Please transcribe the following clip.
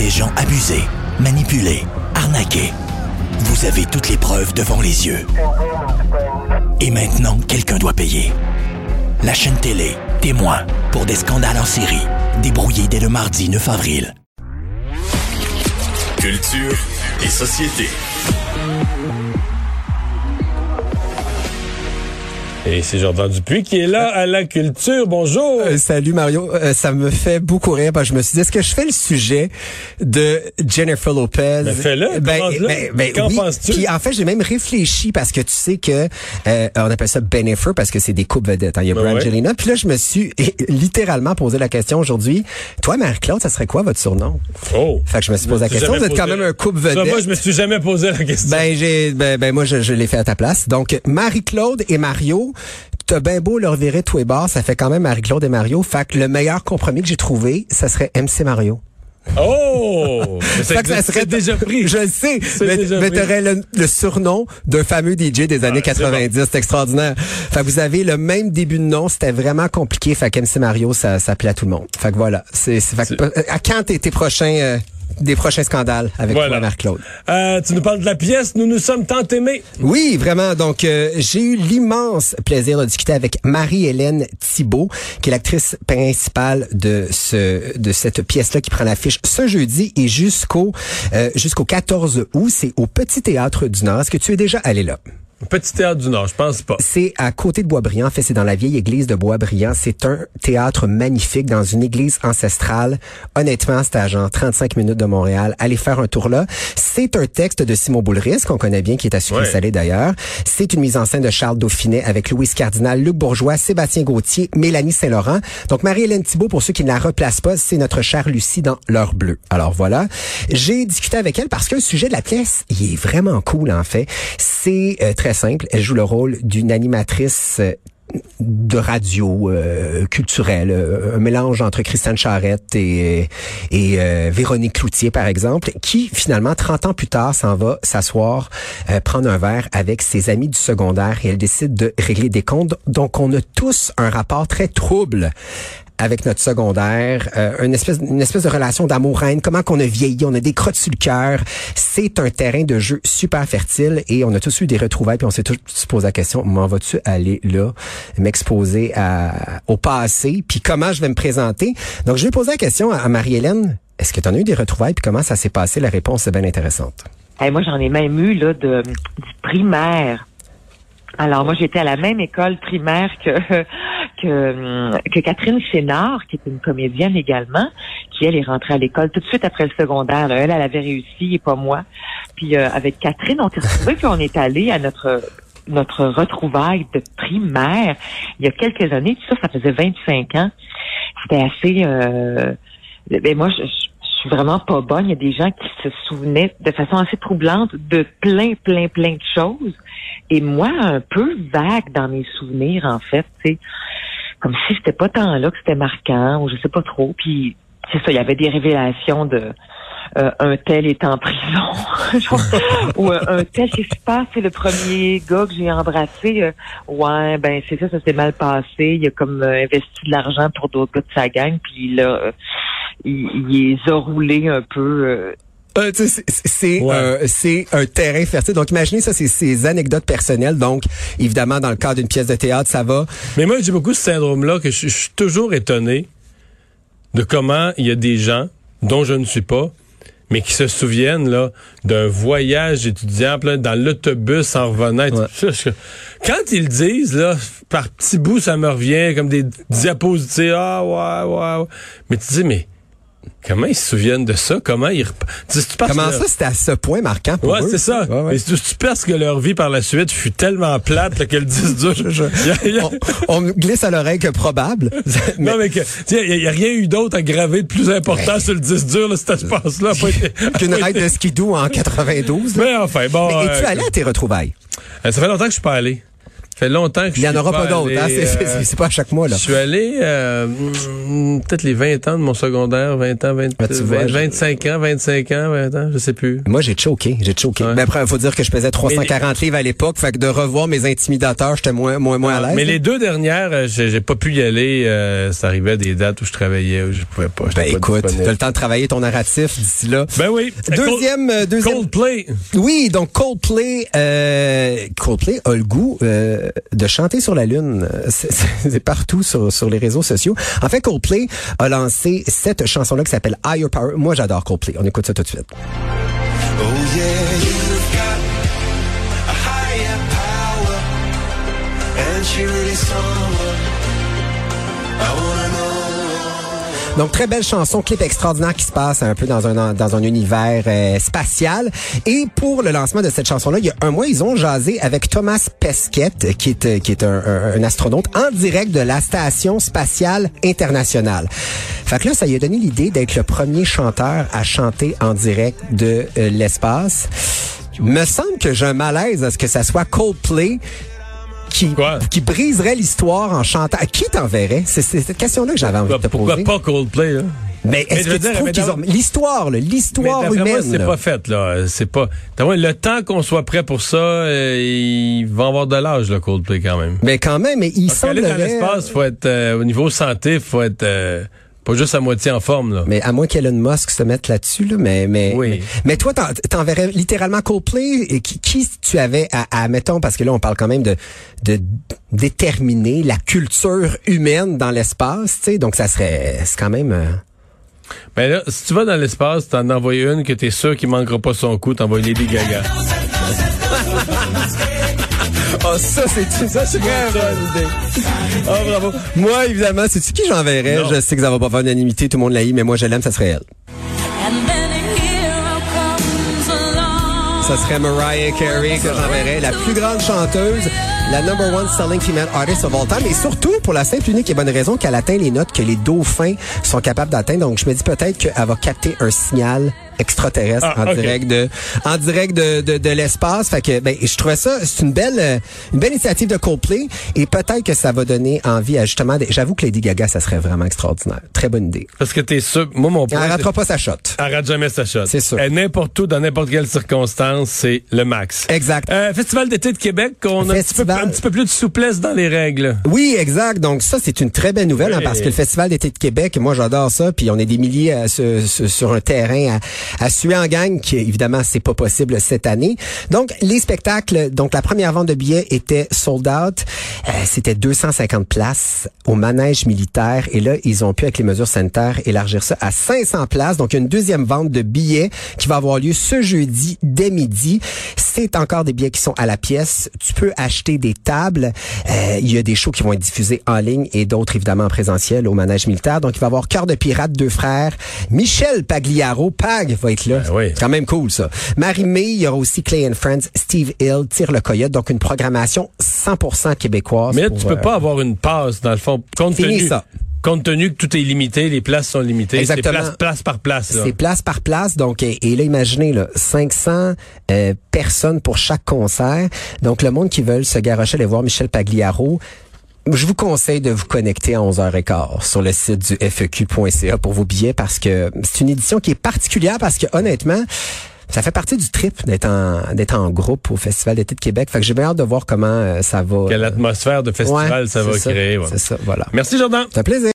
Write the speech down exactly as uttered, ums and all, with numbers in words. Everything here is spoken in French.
des gens abusés, manipulés, arnaqués. Vous avez toutes les preuves devant les yeux. Et maintenant, quelqu'un doit payer. La chaîne télé, témoin, pour des scandales en série, débrouillés dès le mardi neuf avril. Culture et société. Et c'est Jordan Dupuis qui est là à la culture. Bonjour. Euh, salut Mario. Euh, ça me fait beaucoup rire parce que je me suis dit, est-ce que je fais le sujet de Jennifer Lopez? Ben fais-le. Ben, ben, ben, Qu'en oui. penses-tu? Puis en fait, j'ai même réfléchi parce que tu sais que euh, on appelle ça Bennifer parce que c'est des couples vedettes. Hein. Il y a ben Brangelina. Ouais. Puis là, je me suis littéralement posé la question aujourd'hui. Toi, Marie-Claude, ça serait quoi votre surnom? Oh. Fait que je me suis posé la question. Vous êtes quand même un couple vedette. Ça, moi, je me suis jamais posé la question. Ben j'ai, ben, ben moi, je, je l'ai fait à ta place. Donc Marie-Claude et Mario. T'as bien beau leur virer tous les bords, ça fait quand même Marie-Claude et Mario. Fait que le meilleur compromis que j'ai trouvé, ça serait M C Mario. Oh! Fait que ça serait déjà pris. Je le sais, c'est mais, déjà mais pris. t'aurais le, le surnom d'un fameux D J des années ah, quatre-vingt-dix. C'est, bon. C'est extraordinaire. Fait que vous avez le même début de nom. C'était vraiment compliqué. Fait que M C Mario, ça, ça plaît à tout le monde. Fait que voilà. C'est, c'est, fait que, à quand tes, tes prochains... Euh, des prochains scandales avec voilà. toi, Marc-Claude. Euh, tu nous parles de la pièce « Nous nous sommes tant aimés ». Oui, vraiment. Donc, euh, j'ai eu l'immense plaisir de discuter avec Marie-Hélène Thibault, qui est l'actrice principale de ce de cette pièce-là qui prend l'affiche ce jeudi et jusqu'au euh, jusqu'au quatorze août. C'est au Petit Théâtre du Nord. Est-ce que tu es déjà allé là? Petit Théâtre du Nord, je pense pas. C'est à côté de Boisbriand. En fait, c'est dans la vieille église de Boisbriand. C'est un théâtre magnifique dans une église ancestrale. Honnêtement, c'est à genre trente-cinq minutes de Montréal. Allez faire un tour là. C'est un texte de Simon Boulris, qu'on connaît bien, qui est à Sucré-Salé ouais. d'ailleurs. C'est une mise en scène de Charles Dauphinet avec Louise Cardinal, Luc Bourgeois, Sébastien Gauthier, Mélanie Saint-Laurent. Donc, Marie-Hélène Thibault, pour ceux qui ne la replacent pas, c'est notre chère Lucie dans L'Heure bleue. Alors voilà. J'ai discuté avec elle parce que le sujet de la pièce, il est vraiment cool, en fait. C'est euh, très simple. Elle joue le rôle d'une animatrice de radio euh, culturelle, euh, un mélange entre Christiane Charette et, et euh, Véronique Cloutier, par exemple, qui, finalement, trente ans plus tard, s'en va s'asseoir, euh, prendre un verre avec ses amis du secondaire et elle décide de régler des comptes. Donc, on a tous un rapport très trouble avec notre secondaire, euh, une espèce une espèce de relation d'amour-haine, comment qu'on a vieilli, on a des crottes sur le cœur. C'est un terrain de jeu super fertile et on a tous eu des retrouvailles puis on s'est tous posé la question, m'en vas-tu aller là, m'exposer à, au passé, puis comment je vais me présenter? Donc, je vais poser la question à, à Marie-Hélène, est-ce que tu en as eu des retrouvailles puis comment ça s'est passé? La réponse est bien intéressante. Hey, moi, j'en ai même eu là de du primaire. Alors, moi, j'étais à la même école primaire que que, que Catherine Chénard, qui est une comédienne également, qui, elle, est rentrée à l'école tout de suite après le secondaire. Là. Elle, elle avait réussi et pas moi. Puis, euh, avec Catherine, on s'est retrouvés puis on est allé à notre notre retrouvaille de primaire il y a quelques années. Tout ça, ça faisait vingt-cinq ans. C'était assez... Euh, ben moi, je... je Je suis vraiment pas bonne. Il y a des gens qui se souvenaient de façon assez troublante de plein, plein, plein de choses. Et moi, un peu vague dans mes souvenirs, en fait, tu sais, comme si c'était pas tant là que c'était marquant, ou je sais pas trop. Puis, c'est ça, il y avait des révélations de euh, un tel est en prison, ou euh, un tel, qu'est-ce qui se passe, c'est le premier gars que j'ai embrassé. Euh, ouais, ben c'est ça, ça s'est mal passé. Il a comme euh, investi de l'argent pour d'autres gars de sa gang, puis là... Euh, Il, il les a roulés un peu. Euh... Euh, c'est c'est, ouais. euh, c'est un terrain fertile. Donc, imaginez ça, c'est ces anecdotes personnelles. Donc, évidemment, dans le cadre d'une pièce de théâtre, ça va. Mais moi, j'ai beaucoup ce syndrome-là que je, je suis toujours étonné de comment il y a des gens, dont je ne suis pas, mais qui se souviennent là d'un voyage étudiant là, dans l'autobus en revenant. Ouais. Ça, je, quand ils le disent, là, par petits bouts, ça me revient comme des diapositives. Ah, ouais, ouais, ouais. Mais tu dis, mais... Comment ils se souviennent de ça? Comment ils rep... tu, tu Comment ça, leur... c'était à ce point marquant pour ouais, eux? Ouais, c'est ça. Ouais, ouais. Mais tu, tu penses que leur vie par la suite fut tellement plate là, que le disque dur... je, je... y a, y a... on, on me glisse à l'oreille que probable. mais... Non, mais il n'y a, a rien eu d'autre à graver de plus important mais... sur le disque dur, là, cet espace-là. Qu'une raide de skidoo en quatre-vingt-douze. Mais enfin, bon... Mais es-tu euh... allé à tes retrouvailles? Ça fait longtemps que je suis pas allé. fait longtemps que je Il n'y en suis aura pas, d'autres, allé, hein? C'est, c'est, euh, c'est pas à chaque mois, là. Je suis allé euh, mm, peut-être les vingt ans de mon secondaire, vingt ans, vingt, Ah, tu vois, vingt, vingt-cinq ans, vingt-cinq ans, vingt ans, je sais plus. Moi, j'ai choqué, j'ai choqué. Ouais. Mais après, il faut dire que je pesais trois cent quarante livres à l'époque, fait que de revoir mes intimidateurs, j'étais moins, moins, moins à l'aise. Mais là. les deux dernières, euh, j'ai, j'ai pas pu y aller. Euh, ça arrivait à des dates où je travaillais, où je pouvais pas. Ben pas écoute, disponible. t'as le temps de travailler ton narratif d'ici là. Ben oui. Deuxième, euh, deuxième. Coldplay. Oui, donc Coldplay, euh, Coldplay a le goût euh, de chanter sur la lune. C'est, c'est, c'est partout sur sur les réseaux sociaux. En fait, Coldplay a lancé cette chanson-là qui s'appelle Higher Power. Moi, j'adore Coldplay. On écoute ça tout de suite. Oh yeah, you've got a higher power, and she really someone I wanna know. Donc, très belle chanson, clip extraordinaire qui se passe un peu dans un dans un univers euh, spatial. Et pour le lancement de cette chanson-là, il y a un mois, ils ont jasé avec Thomas Pesquet, qui est qui est un, un, un astronaute en direct de la Station spatiale internationale. Fait que là, ça lui a donné l'idée d'être le premier chanteur à chanter en direct de euh, l'espace. Me semble que j'ai un malaise à ce que ça soit Coldplay qui, Quoi? qui briserait l'histoire en chantant. À qui t'enverrais? C'est, c'est cette question-là que j'avais envie de te Pourquoi poser. pas Coldplay, là? Mais est-ce je que veux tu dire, trouves mais qu'ils ont... d'abord- L'histoire, là, l'histoire Mais d'après humaine. moi, c'est là. pas fait, là. C'est pas. D'après moi, le temps qu'on soit prêt pour ça, euh, il va avoir de l'âge, le Coldplay, quand même. Mais quand même, mais il Parce qu'aller semblerait... dans l'espace, faut être, euh, au niveau santé, faut être, euh, pas juste à moitié en forme, là. Mais à moins qu'Elon Musk se mette là-dessus, là, mais mais Oui. mais, mais toi, t'en, t'enverrais littéralement Coldplay. Et qui, qui tu avais à, à mettons, parce que là, on parle quand même de de déterminer la culture humaine dans l'espace, tu sais, donc ça serait, c'est quand même. Euh... Mais là, si tu vas dans l'espace, t'en envoies une que t'es sûr qu'il manquera pas son coup, t'envoies Lady Gaga. Oh, ça, c'est ça, c'est une très bonne idée. Oh, bravo. Moi, évidemment, c'est-tu qui j'enverrais? Non. Je sais que ça va pas faire unanimité, tout le monde l'a eu, mais moi, je l'aime, ça serait elle. And then a hero comes along. Ça serait Mariah Carey que j'enverrais, la plus grande chanteuse, la number one selling female artist of all time, et surtout pour la simple, unique et bonne raison qu'elle atteint les notes que les dauphins sont capables d'atteindre. Donc, je me dis peut-être qu'elle va capter un signal extraterrestre Ah, en ok. direct de en direct de, de, de l'espace. Fait que ben je trouvais ça, c'est une belle euh, une belle initiative de Coldplay, et peut-être que ça va donner envie à justement des... J'avoue que Lady Gaga, ça serait vraiment extraordinaire. Très bonne idée. Parce que t'es sûr, moi, mon Elle point, ratera pas sa shot. elle rate jamais sa shot. C'est sûr. Et n'importe où, dans n'importe quelle circonstance, c'est le max. Exact. Euh, Festival d'été de Québec, on a un petit, peu, Festival- un petit peu plus de souplesse dans les règles. Oui, exact. Donc ça, c'est une très belle nouvelle, Oui. hein, parce que le Festival d'été de Québec, moi j'adore ça, puis on est des milliers à, ce- ce- sur un terrain à, à suer en gang, qui évidemment c'est pas possible cette année. Donc les spectacles, donc la première vente de billets était sold out. Euh, c'était deux cent cinquante places au manège militaire, et là ils ont pu, avec les mesures sanitaires, élargir ça à cinq cents places. Donc il y a une deuxième vente de billets qui va avoir lieu ce jeudi dès midi. C'est encore des billets qui sont à la pièce. Tu peux acheter des tables. Euh, il y a des shows qui vont être diffusés en ligne et d'autres évidemment en présentiel au manège militaire. Donc il va y avoir Cœur de pirate, deux frères, Michel Pagliaro, Pag va être là. Ben oui. C'est quand même cool ça. Marie-Mé, il y aura aussi Clay and Friends, Steve Hill, Tire le Coyote. Donc une programmation cent pour cent québécoise. Mais là, pour, tu peux euh, pas avoir une passe, dans le fond, compte Fini tenu, ça. compte tenu que tout est limité, les places sont limitées. Exactement. C'est place, place par place, là. C'est place par place. Donc, et, et là, imaginez, là, cinq cents euh, personnes pour chaque concert. Donc, le monde qui veut se garrocher aller voir Michel Pagliaro, je vous conseille de vous connecter à onze heures quinze sur le site du F E Q point C A pour vos billets, parce que c'est une édition qui est particulière, parce que honnêtement, ça fait partie du trip d'être en d'être en groupe au Festival d'été de Québec. Fait que j'ai bien hâte de voir comment euh, ça va. Quelle atmosphère de festival Ouais, ça c'est va ça, créer. ouais. C'est ça, voilà. Merci, Jordan. C'est un plaisir.